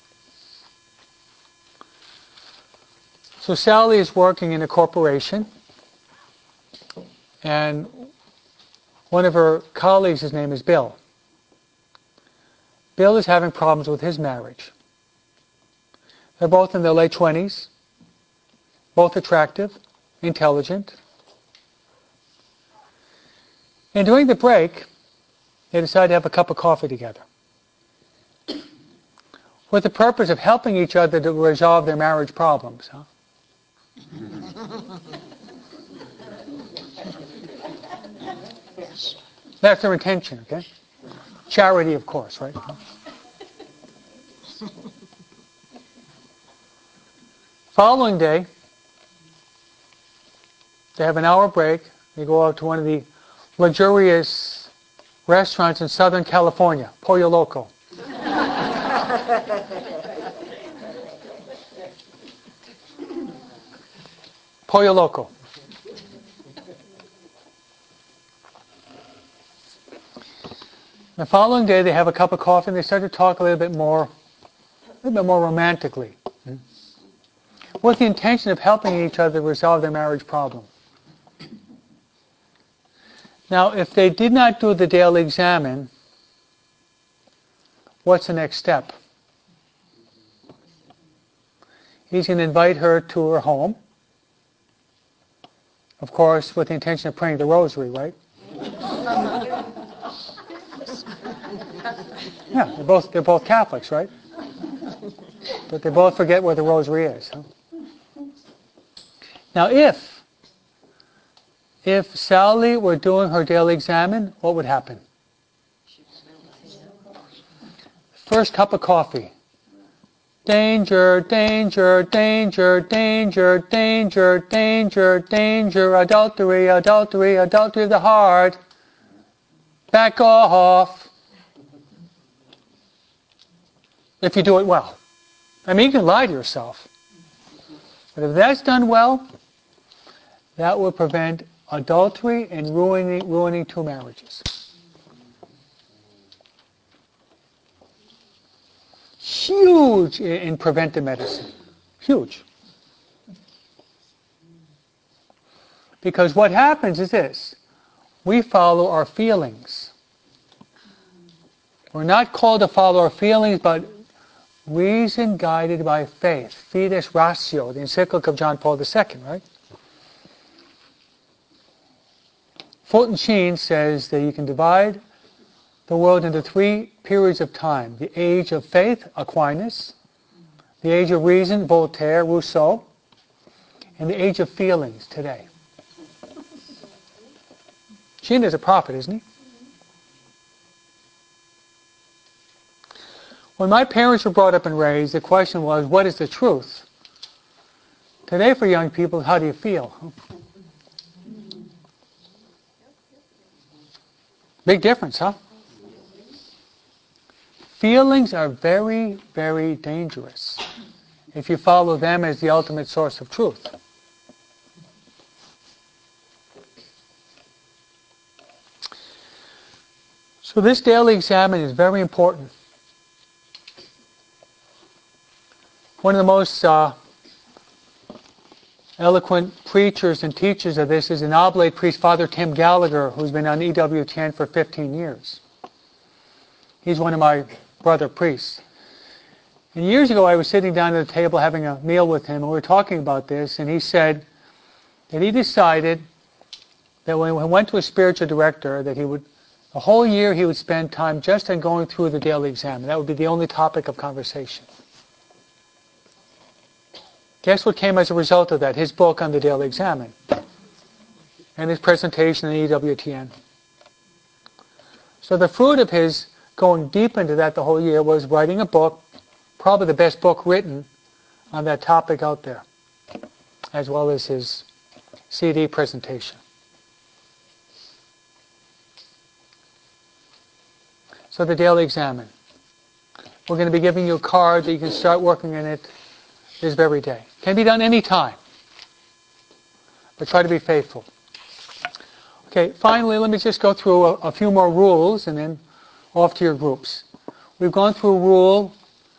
So Sally is working in a corporation, and one of her colleagues, his name is Bill. Bill is having problems with his marriage. They're both in their late 20s, both attractive, intelligent. And during the break, they decide to have a cup of coffee together, with the purpose of helping each other to resolve their marriage problems. Huh? That's their intention, okay? Charity, of course, right? Following day, they have an hour break. They go out to one of the luxurious restaurants in Southern California, Pollo Loco. Pollo Loco. The following day, they have a cup of coffee and they start to talk a little bit more romantically, with the intention of helping each other resolve their marriage problem. Now, if they did not do the daily examen, what's the next step? He's going to invite her to her home, of course, with the intention of praying the rosary, right? Yeah, they're both Catholics, right? But they both forget where the rosary is. Huh? Now, if Sally were doing her daily examen, what would happen? First cup of coffee. Danger, danger, danger, danger, danger, danger, danger, adultery, adultery, adultery of the heart. Back off. If you do it well. I mean, you can lie to yourself. But if that's done well, that will prevent adultery and ruining two marriages. Huge in preventive medicine. Huge. Because what happens is this. We follow our feelings. We're not called to follow our feelings, but reason guided by faith. Fides ratio, the encyclic of John Paul II, right? Fulton Sheen says that you can divide the world into three periods of time. The age of faith, Aquinas. The age of reason, Voltaire, Rousseau. And the age of feelings, today. Sheen is a prophet, isn't he? When my parents were brought up and raised, the question was, what is the truth? Today for young people, how do you feel? Big difference, huh? Feelings are very, very dangerous if you follow them as the ultimate source of truth. So this daily examen is very important. One of the most eloquent preachers and teachers of this is an oblate priest, Father Tim Gallagher, who's been on EWTN for 15 years. He's one of my brother priests. And years ago I was sitting down at a table having a meal with him, and we were talking about this, and he said that he decided that when he went to a spiritual director that the whole year he would spend time just on going through the daily exam. That would be the only topic of conversation. Guess what came as a result of that? His book on the daily examen and his presentation in EWTN. So the fruit of his going deep into that the whole year was writing a book, probably the best book written on that topic out there, as well as his CD presentation. So the Daily Examine. We're going to be giving you a card that you can start working in it this very day. Can be done any time, but try to be faithful. Okay, finally, let me just go through a few more rules and then off to your groups. We've gone through Rule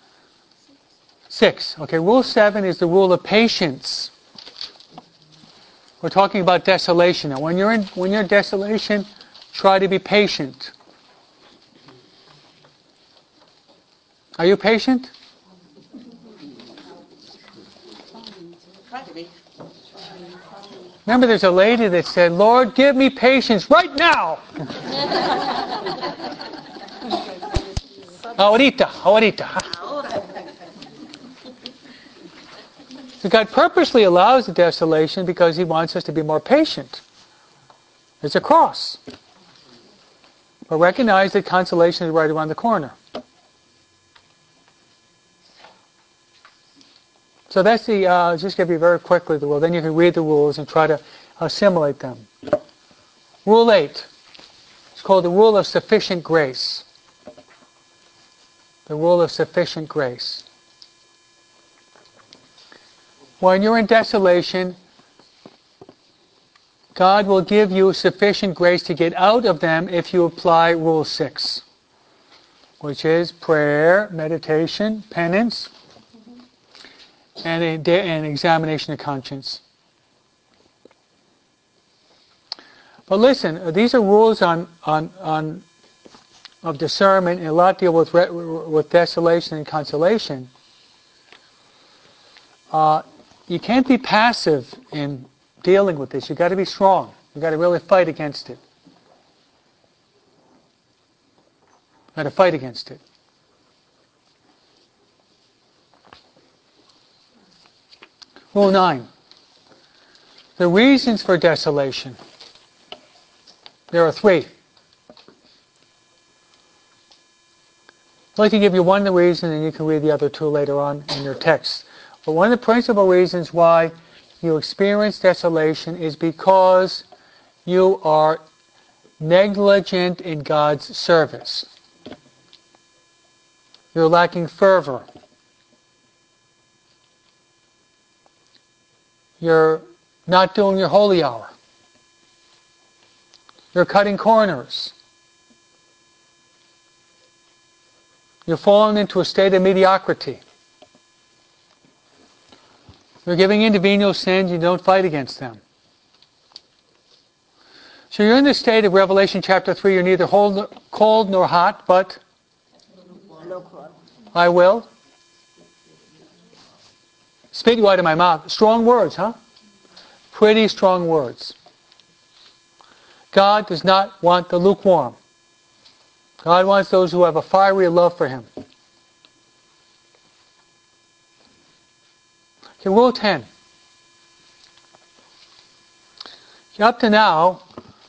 6. Okay, Rule 7 is the rule of patience. We're talking about desolation. Now, when you're in desolation, try to be patient. Are you patient? Try to be. Remember, there's a lady that said, "Lord, give me patience right now." Ahorita. So God purposely allows the desolation because He wants us to be more patient. It's a cross. But recognize that consolation is right around the corner. So that's the, just give you very quickly the rule. Then you can read the rules and try to assimilate them. Rule 8. It's called the rule of sufficient grace. The rule of sufficient grace. When you're in desolation, God will give you sufficient grace to get out of them if you apply Rule 6, which is prayer, meditation, penance, and an examination of conscience. But listen, these are rules of discernment, and a lot deal with desolation and consolation. You can't be passive in dealing with this. You've got to be strong. You've got to really fight against it. You've got to fight against it. Rule 9. The reasons for desolation. There are 3. I'd like to give you one of the reasons, and you can read the other 2 later on in your text. But one of the principal reasons why you experience desolation is because you are negligent in God's service. You're lacking fervor. You're not doing your holy hour. You're cutting corners. You're falling into a state of mediocrity. You're giving in to venial sins. You don't fight against them. So you're in the state of Revelation chapter 3. You're neither cold nor hot, but I will spit you out of my mouth. Strong words, huh? Pretty strong words. God does not want the lukewarm. God wants those who have a fiery love for Him. Okay, Rule 10. Up to now,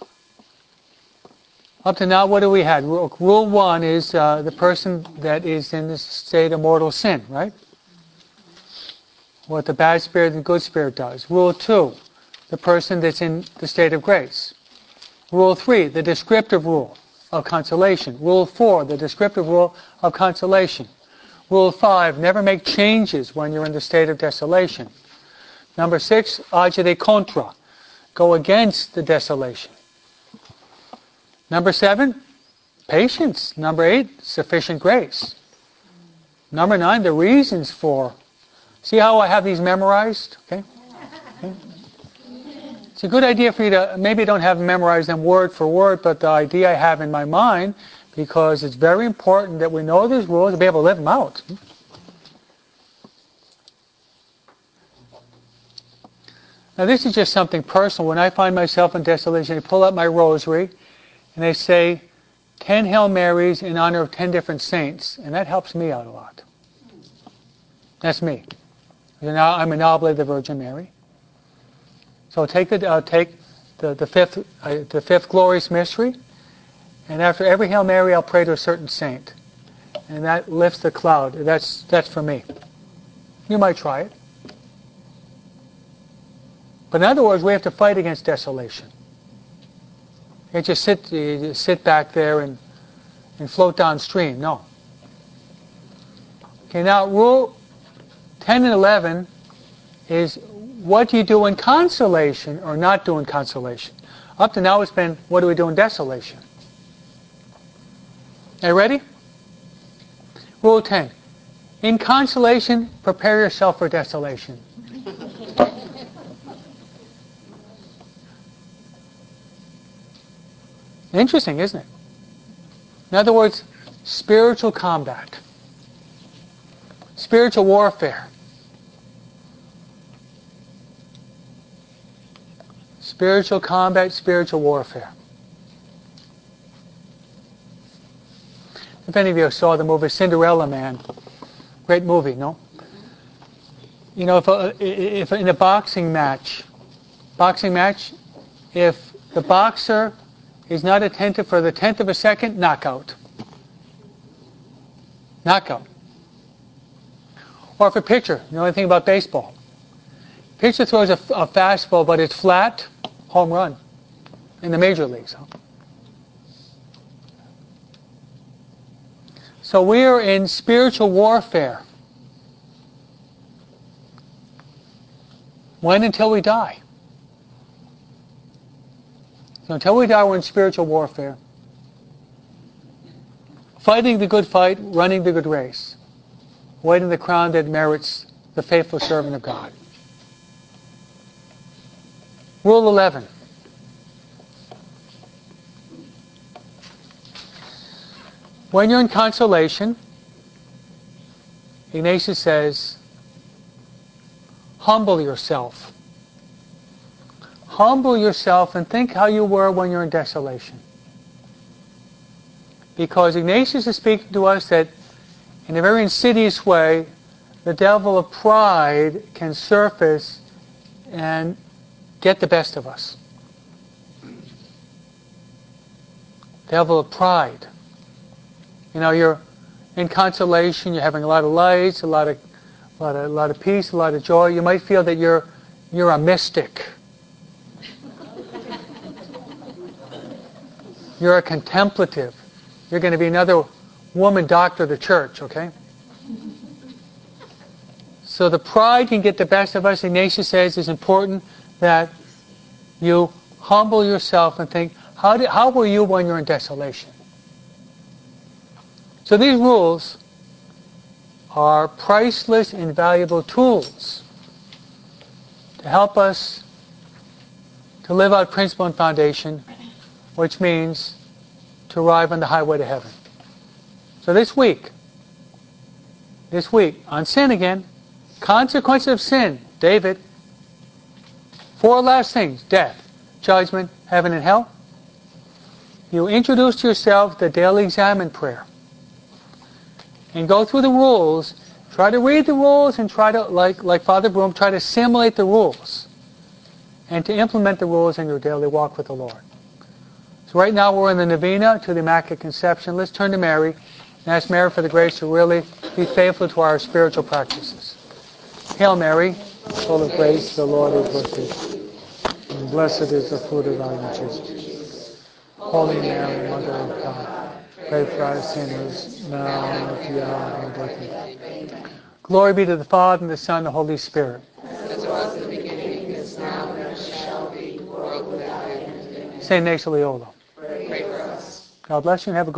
what do we have? Rule 1 is the person that is in this state of mortal sin, right? What the bad spirit and good spirit does. Rule 2, the person that's in the state of grace. Rule 3, the descriptive rule of consolation. Rule 4, the descriptive rule of consolation. Rule 5, never make changes when you're in the state of desolation. Number 6, agere contra, go against the desolation. Number 7, patience. Number 8, sufficient grace. Number 9, the reasons for. See how I have these memorized? Okay. It's a good idea for you to, maybe don't have them memorized them word for word, but the idea I have in my mind, because it's very important that we know these rules to be able to live them out. Now this is just something personal. When I find myself in desolation, I pull out my rosary and I say 10 Hail Marys in honor of 10 different saints, and that helps me out a lot. That's me. I'm an oblate of the Virgin Mary. So take the fifth glorious mystery, And after every Hail Mary, I'll pray to a certain saint. And that lifts the cloud. That's for me. You might try it. But in other words, we have to fight against desolation. You just sit back there and float downstream. No. Okay, now rule 10 and 11 is what do you do in consolation or not do in consolation? Up to now it's been what do we do in desolation? Are you ready? Rule 10. In consolation, prepare yourself for desolation. Interesting, isn't it? In other words, spiritual combat. Spiritual warfare. Spiritual combat, spiritual warfare. If any of you saw the movie Cinderella Man, great movie, no? You know, if in a boxing match, if the boxer is not attentive for the 10th of a second, knockout. Knockout. Or if a pitcher, you know anything about baseball? Pitcher throws a fastball, but it's flat, home run. In the major leagues. Huh? So we are in spiritual warfare. When? Until we die. So until we die, we're in spiritual warfare. Fighting the good fight, running the good race. Waiting the crown that merits the faithful servant of God. Rule 11. When you're in consolation, Ignatius says, humble yourself. Humble yourself and think how you were when you're in desolation. Because Ignatius is speaking to us that in a very insidious way, the devil of pride can surface and get the best of us. Devil of pride. You know, you're in consolation, you're having a lot of lights, a lot of peace, a lot of joy. You might feel that you're a mystic. You're a contemplative. You're going to be another woman doctor of the church, okay? So the pride can get the best of us. Ignatius says it's important that you humble yourself and think, how were you when you're in desolation? So these rules are priceless, invaluable tools to help us to live out principle and foundation, which means to arrive on the highway to heaven. So this week, on sin again, consequences of sin, David, 4 last things, death, judgment, heaven and hell. You introduce to yourself the daily examine prayer. And go through the rules, try to read the rules and try to, like Father Broom, try to assimilate the rules and to implement the rules in your daily walk with the Lord. So right now we're in the Novena to the Immaculate Conception. Let's turn to Mary and ask Mary for the grace to really be faithful to our spiritual practices. Hail Mary, full of grace, the Lord is with thee. And blessed is the fruit of thy womb, Jesus. Holy Mary, Mother of God, pray for us sinners, now and at the hour of our death. Glory be to the Father, and the Son, and the Holy Spirit. As it was in the beginning, is now, and ever shall be, world without end. Saint Ignatius Loyola. Pray for us. God bless you and have a good